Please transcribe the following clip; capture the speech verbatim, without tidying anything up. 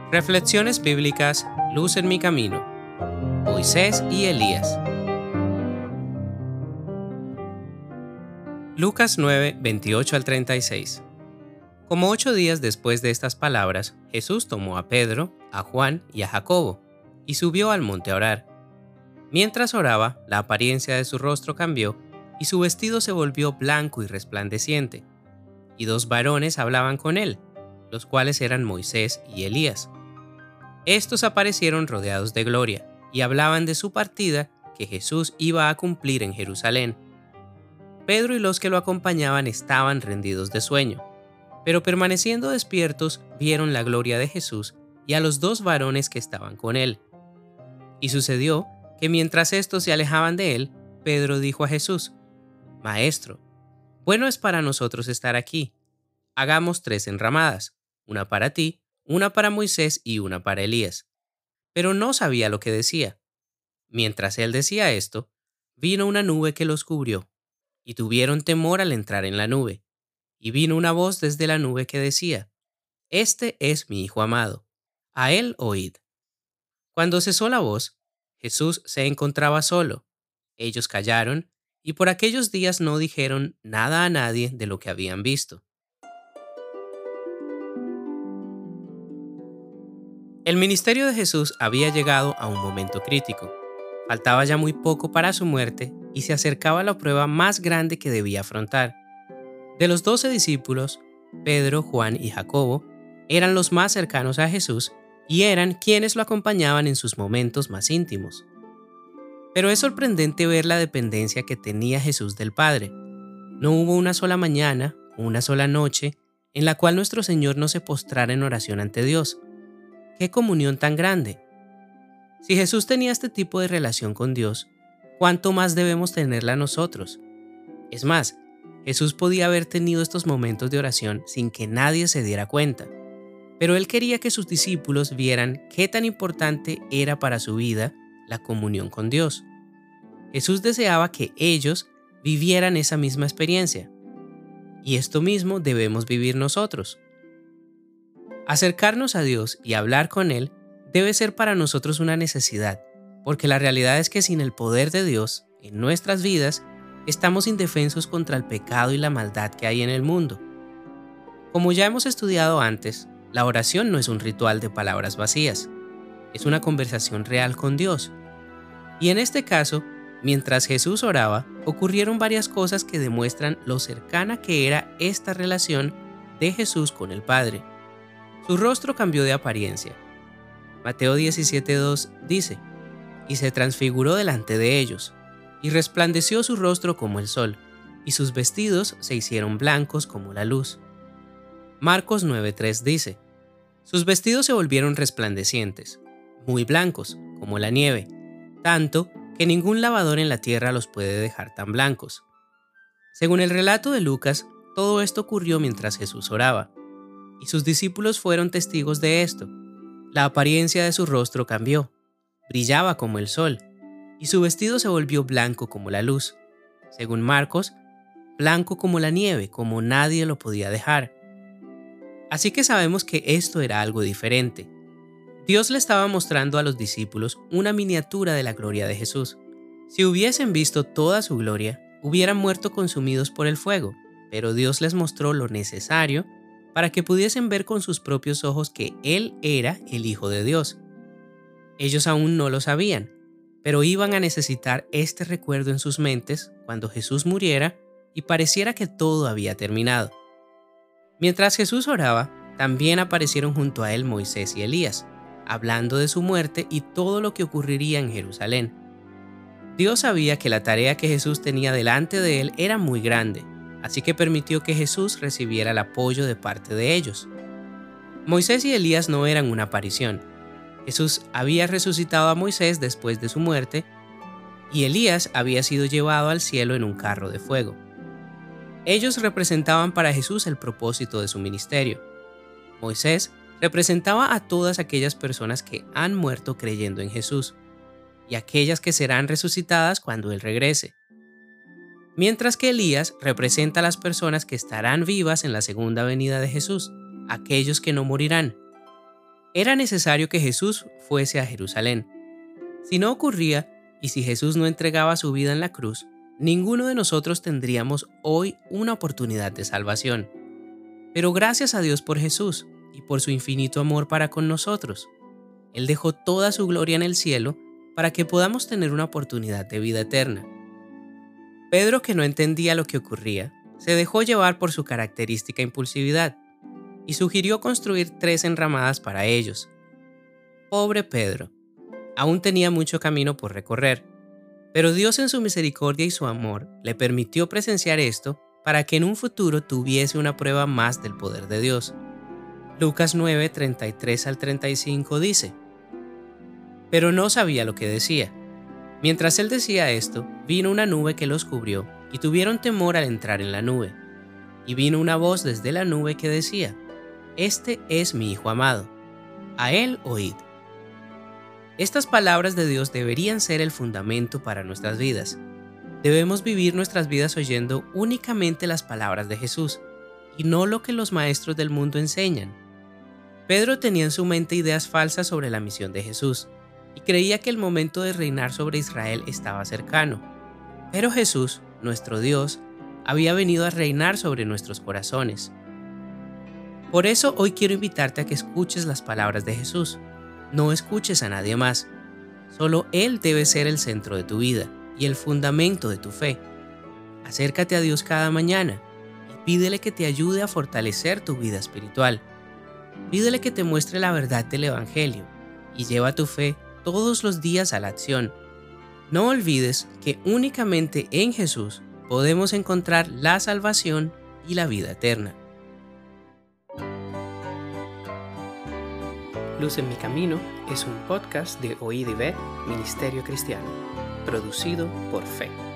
Reflexiones bíblicas, Luz en mi camino. Moisés y Elías. Lucas nueve, veintiocho al treinta y seis. Como ocho días después de estas palabras, Jesús tomó a Pedro, a Juan y a Jacobo, y subió al monte a orar. Mientras oraba, la apariencia de su rostro cambió, y su vestido se volvió blanco y resplandeciente. Y dos varones hablaban con él, los cuales eran Moisés y Elías. Estos aparecieron rodeados de gloria, y hablaban de su partida que Jesús iba a cumplir en Jerusalén. Pedro y los que lo acompañaban estaban rendidos de sueño, pero permaneciendo despiertos vieron la gloria de Jesús y a los dos varones que estaban con él. Y sucedió que mientras estos se alejaban de él, Pedro dijo a Jesús: Maestro, bueno es para nosotros estar aquí. Hagamos tres enramadas, una para ti, una para Moisés y una para Elías. Pero no sabía lo que decía. Mientras él decía esto, vino una nube que los cubrió, y tuvieron temor al entrar en la nube. Y vino una voz desde la nube que decía: Este es mi Hijo amado, a él oíd. Cuando cesó la voz, Jesús se encontraba solo. Ellos callaron, y por aquellos días no dijeron nada a nadie de lo que habían visto. El ministerio de Jesús había llegado a un momento crítico. Faltaba ya muy poco para su muerte y se acercaba la prueba más grande que debía afrontar. De los doce discípulos, Pedro, Juan y Jacobo eran los más cercanos a Jesús y eran quienes lo acompañaban en sus momentos más íntimos. Pero es sorprendente ver la dependencia que tenía Jesús del Padre. No hubo una sola mañana, una sola noche, en la cual nuestro Señor no se postrara en oración ante Dios. ¡Qué comunión tan grande! Si Jesús tenía este tipo de relación con Dios, ¿cuánto más debemos tenerla nosotros? Es más, Jesús podía haber tenido estos momentos de oración sin que nadie se diera cuenta, pero Él quería que sus discípulos vieran qué tan importante era para su vida la comunión con Dios. Jesús deseaba que ellos vivieran esa misma experiencia, y esto mismo debemos vivir nosotros. Acercarnos a Dios y hablar con Él debe ser para nosotros una necesidad, porque la realidad es que sin el poder de Dios en nuestras vidas, estamos indefensos contra el pecado y la maldad que hay en el mundo. Como ya hemos estudiado antes, la oración no es un ritual de palabras vacías, es una conversación real con Dios. Y en este caso, mientras Jesús oraba, ocurrieron varias cosas que demuestran lo cercana que era esta relación de Jesús con el Padre. Su rostro cambió de apariencia. Mateo diecisiete dos dice: Y se transfiguró delante de ellos, y resplandeció su rostro como el sol, y sus vestidos se hicieron blancos como la luz. Marcos nueve tres dice: Sus vestidos se volvieron resplandecientes, muy blancos, como la nieve, tanto que ningún lavador en la tierra los puede dejar tan blancos. Según el relato de Lucas, todo esto ocurrió mientras Jesús oraba. Y sus discípulos fueron testigos de esto. La apariencia de su rostro cambió, brillaba como el sol, y su vestido se volvió blanco como la luz. Según Marcos, blanco como la nieve, como nadie lo podía dejar. Así que sabemos que esto era algo diferente. Dios le estaba mostrando a los discípulos una miniatura de la gloria de Jesús. Si hubiesen visto toda su gloria, hubieran muerto consumidos por el fuego, pero Dios les mostró lo necesario para que pudiesen ver con sus propios ojos que Él era el Hijo de Dios. Ellos aún no lo sabían, pero iban a necesitar este recuerdo en sus mentes cuando Jesús muriera y pareciera que todo había terminado. Mientras Jesús oraba, también aparecieron junto a él Moisés y Elías, hablando de su muerte y todo lo que ocurriría en Jerusalén. Dios sabía que la tarea que Jesús tenía delante de él era muy grande, así que permitió que Jesús recibiera el apoyo de parte de ellos. Moisés y Elías no eran una aparición. Jesús había resucitado a Moisés después de su muerte y Elías había sido llevado al cielo en un carro de fuego. Ellos representaban para Jesús el propósito de su ministerio. Moisés representaba a todas aquellas personas que han muerto creyendo en Jesús y aquellas que serán resucitadas cuando Él regrese. Mientras que Elías representa a las personas que estarán vivas en la segunda venida de Jesús, aquellos que no morirán. Era necesario que Jesús fuese a Jerusalén. Si no ocurría, y si Jesús no entregaba su vida en la cruz, ninguno de nosotros tendríamos hoy una oportunidad de salvación. Pero gracias a Dios por Jesús y por su infinito amor para con nosotros. Él dejó toda su gloria en el cielo para que podamos tener una oportunidad de vida eterna. Pedro, que no entendía lo que ocurría, se dejó llevar por su característica impulsividad y sugirió construir tres enramadas para ellos. Pobre Pedro, aún tenía mucho camino por recorrer, pero Dios en su misericordia y su amor le permitió presenciar esto para que en un futuro tuviese una prueba más del poder de Dios. Lucas nueve, treinta y tres al treinta y cinco dice: Pero no sabía lo que decía. Mientras él decía esto, vino una nube que los cubrió, y tuvieron temor al entrar en la nube. Y vino una voz desde la nube que decía: Este es mi Hijo amado, a él oíd. Estas palabras de Dios deberían ser el fundamento para nuestras vidas. Debemos vivir nuestras vidas oyendo únicamente las palabras de Jesús, y no lo que los maestros del mundo enseñan. Pedro tenía en su mente ideas falsas sobre la misión de Jesús, y creía que el momento de reinar sobre Israel estaba cercano. Pero Jesús, nuestro Dios, había venido a reinar sobre nuestros corazones. Por eso hoy quiero invitarte a que escuches las palabras de Jesús. No escuches a nadie más. Solo Él debe ser el centro de tu vida y el fundamento de tu fe. Acércate a Dios cada mañana y pídele que te ayude a fortalecer tu vida espiritual. Pídele que te muestre la verdad del Evangelio y lleva tu fe todos los días a la acción. No olvides que únicamente en Jesús podemos encontrar la salvación y la vida eterna. Luz en mi camino es un podcast de Oíd y Ve, Ministerio Cristiano, producido por Fe.